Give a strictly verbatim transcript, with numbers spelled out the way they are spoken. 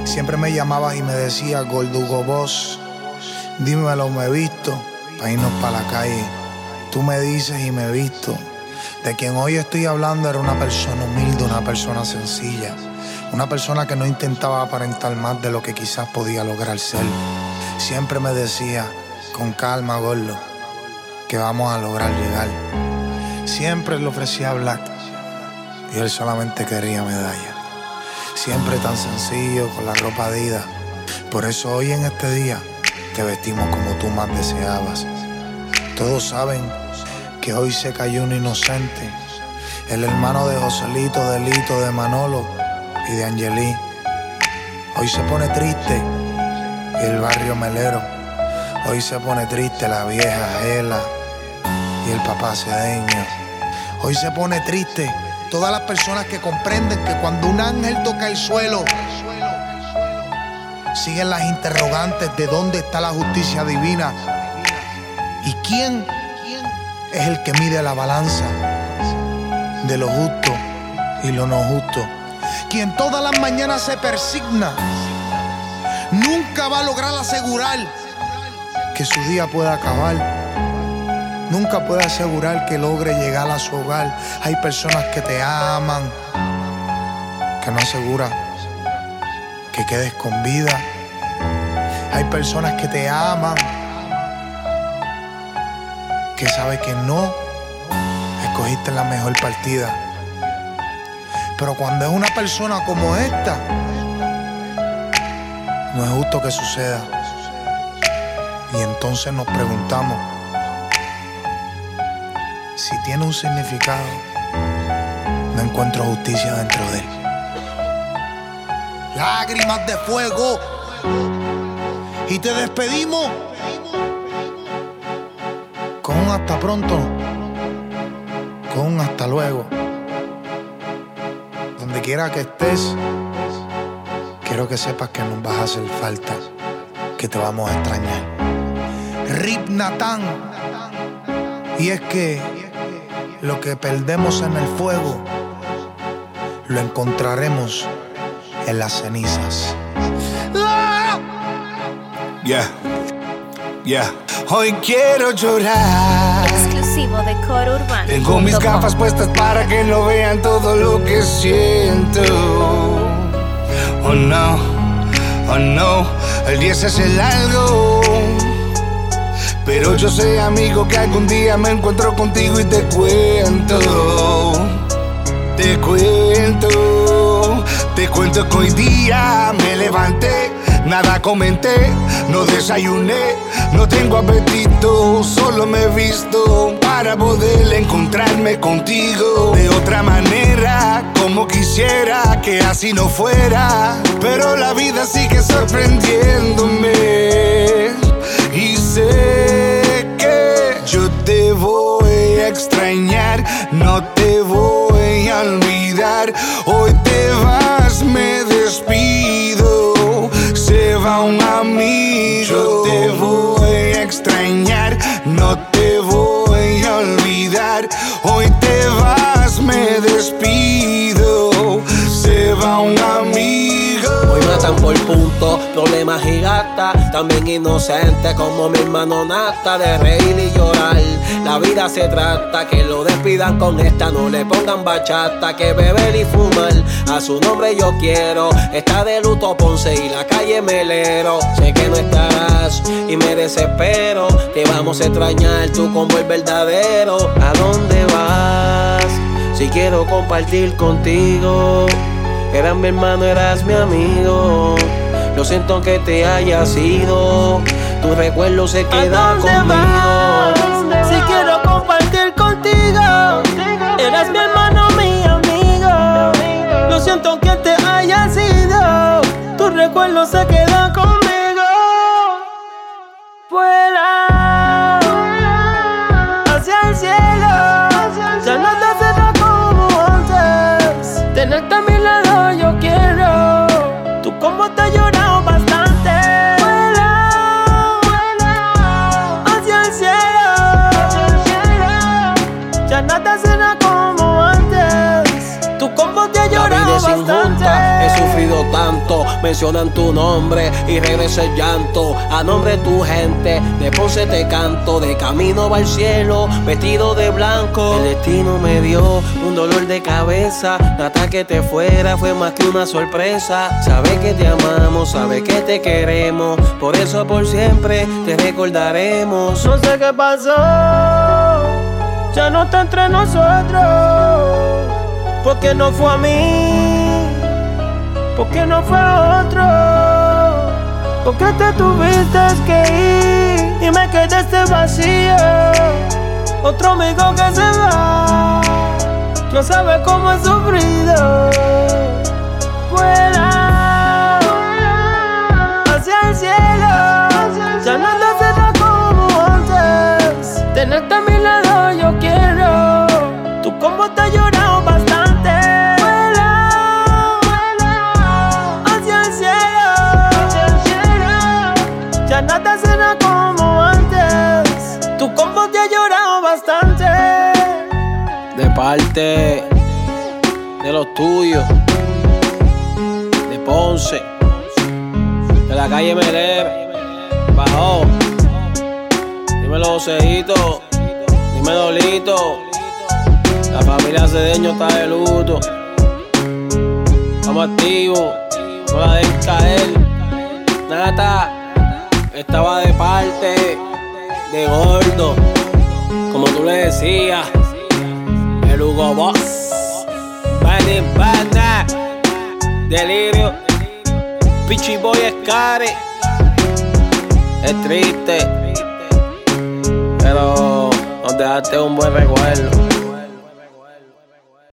Siempre me llamabas y me decías, Gordugo Boss, dímelo, me he visto, pa' irnos pa' la calle. Tú me dices y me he visto. De quien hoy estoy hablando era una persona humilde, una persona sencilla, una persona que no intentaba aparentar más de lo que quizás podía lograr ser. Siempre me decía, con calma, gordo, que vamos a lograr llegar. Siempre le ofrecía Black y él solamente quería medalla. Siempre tan sencillo, con la ropa Adidas. Por eso hoy en este día te vestimos como tú más deseabas. Todos saben que hoy se cayó un inocente, el hermano de Joselito, de Lito, de Manolo y de Angelí. Hoy se pone triste y el barrio melero. Hoy se pone triste la vieja Gela y el papá Cedeño. Hoy se pone triste todas las personas que comprenden que cuando un ángel toca el suelo, siguen las interrogantes de dónde está la justicia divina y quién es el que mide la balanza de lo justo y lo no justo. Quien todas las mañanas se persigna nunca va a lograr asegurar que su día pueda acabar. Nunca puede asegurar que logre llegar a su hogar. Hay personas que te aman, que no asegura que quedes con vida. Hay personas que te aman, que sabe que no escogiste la mejor partida. Pero cuando es una persona como esta, no es justo que suceda. Y entonces nos preguntamos si tiene un significado. No encuentro justicia dentro de él. Lágrimas de fuego. Y te despedimos con un hasta pronto, con un hasta luego. Donde quiera que estés, quiero que sepas que nos vas a hacer falta, que te vamos a extrañar. Rip Natán. Y es que lo que perdemos en el fuego, lo encontraremos en las cenizas. Yeah, yeah. Hoy quiero llorar. Exclusivo de Coro Urbano. Tengo mis gafas puestas para que no vean todo lo que siento. Oh no, oh no, el día se hace largo. Pero yo sé, amigo, que algún día me encuentro contigo y te cuento. Te cuento, te cuento que hoy día me levanté, nada comenté, no desayuné, no tengo apetito, solo me he visto para poder encontrarme contigo. De otra manera, como quisiera que así no fuera, pero la vida sigue sorprendiéndome. Y sé que yo te voy a extrañar, no te voy a olvidar. Hoy te vas, me despido, se va un amigo. Yo te voy a extrañar, no te voy a olvidar. Hoy te vas, me despido, se va un amigo. Hoy matan por punto, problemas y gata, también inocente como mi hermano Nata. De reír y llorar, la vida se trata, que lo despidan con esta, no le pongan bachata. Que beber y fumar, a su nombre yo quiero. Está de luto Ponce y la calle Melero. Sé que no estarás y me desespero, te vamos a extrañar tú como el verdadero. ¿A dónde vas? Si quiero compartir contigo. Eras mi hermano, eras mi amigo. Lo siento que te hayas ido, tu recuerdo se queda conmigo. Vas? Si quiero compartir contigo, eras mi hermano, mi amigo. Lo siento que te hayas ido, tu recuerdo se queda conmigo. Vuela hacia el cielo, ya no te será como antes. Tenerte a mi lado yo quiero, tú como te he llorado bastante. Vuela, vuela hacia el cielo, hacia el cielo. Ya nada será como antes, tú como te he llorado bastante. He sufrido tanto, mencionan tu nombre y regresa el llanto. A nombre de tu gente, de Ponce te canto. De camino va al cielo, vestido de blanco. El destino me dio un dolor de cabeza. Hasta que te fuera fue más que una sorpresa. Sabes que te amamos, sabes que te queremos. Por eso por siempre te recordaremos. No sé qué pasó, ya no está entre nosotros. Porque no fue a mí, porque no fue a otro. Porque te tuviste que ir y me quedé este vacío. Otro amigo que se va, no sabe cómo he sufrido. Vuela hacia el cielo, ya no te será como antes. Tenerte a mi lado yo quiero. Tú como te has llorado bastante. Vuela, vuela hacia el cielo, hacia el cielo. Ya nada será como antes. Tú como te has llorado bastante. De parte de los tuyos, de Ponce, de la calle Melé, bajó. Dímelo, Joséito, dímelo, Lito. La familia Cedeño está de luto. Estamos activos, no la dejes caer. Nata estaba de parte de Gordo, como tú le decías, el Hugo Boss, Benny Banda, Delirio, Pichi Boy Escare. Es triste, pero nos dejaste un buen recuerdo.